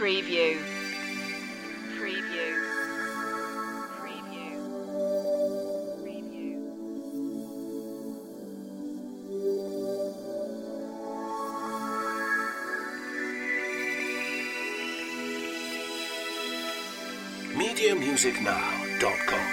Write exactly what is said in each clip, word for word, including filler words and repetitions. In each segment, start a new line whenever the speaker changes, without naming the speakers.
Preview. Preview. Preview. Preview.
media music now dot com.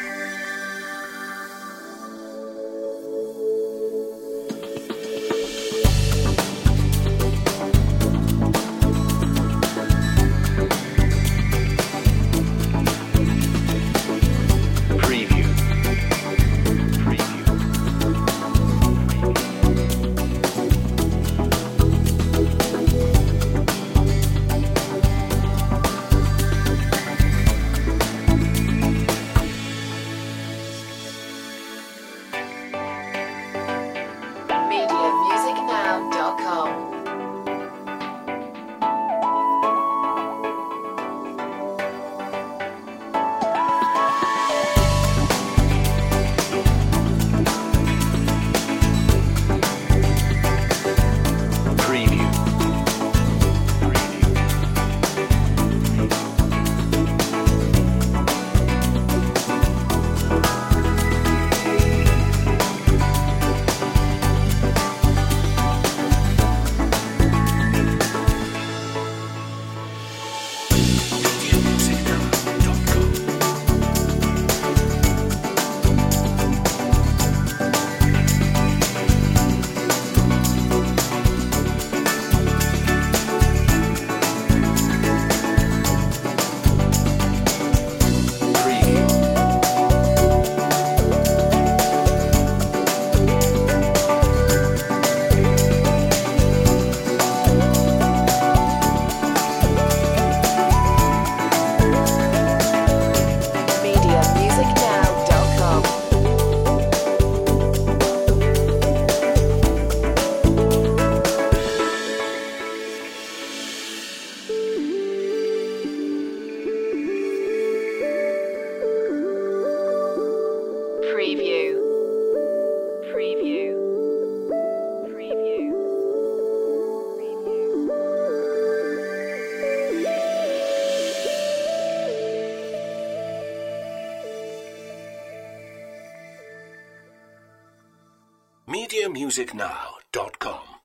media music now dot com.
Preview. media music now dot com. Preview.
media music now dot com. Preview. Preview. Preview. Preview.
media music now dot com.